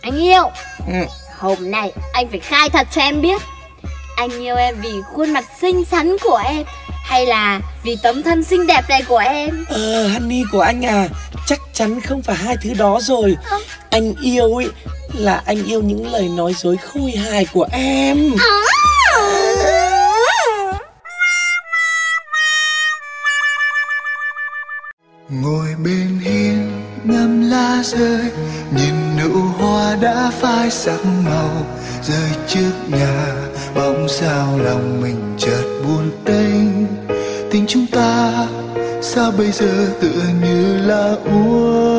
Anh yêu, hôm nay anh phải khai thật cho em biết, anh yêu em vì khuôn mặt xinh xắn của em hay là vì tấm thân xinh đẹp này của em? Honey của anh à, chắc chắn không phải hai thứ đó rồi. Anh yêu ấy là anh yêu những lời nói dối khôi hài của em. Ngồi bên hiên ngắm lá rơi, nhìn nụ hoa đã phai sắc màu, rơi trước nhà bỗng sao lòng mình chợt buồn tênh. Tình chúng ta sao bây giờ tựa như là úa